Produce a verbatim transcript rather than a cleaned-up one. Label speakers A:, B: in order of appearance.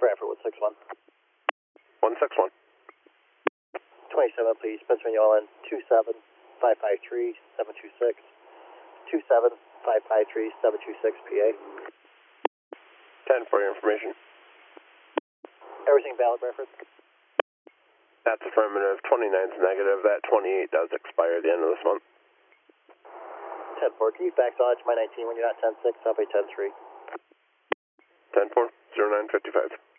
A: Bradford, one six one.
B: one six one.
A: twenty-seven, please. Pennsylvania all in two seven five five three seven two six. two seven five five three seven two six P A.
B: ten for your information.
A: Everything valid, Bradford?
B: That's affirmative. twenty-nine's negative. That twenty-eight does expire at the end of this month.
A: ten four, can you fax on to my nineteen when you're not ten six? I'll pay ten three.
B: ten four, zero nine fifty-five.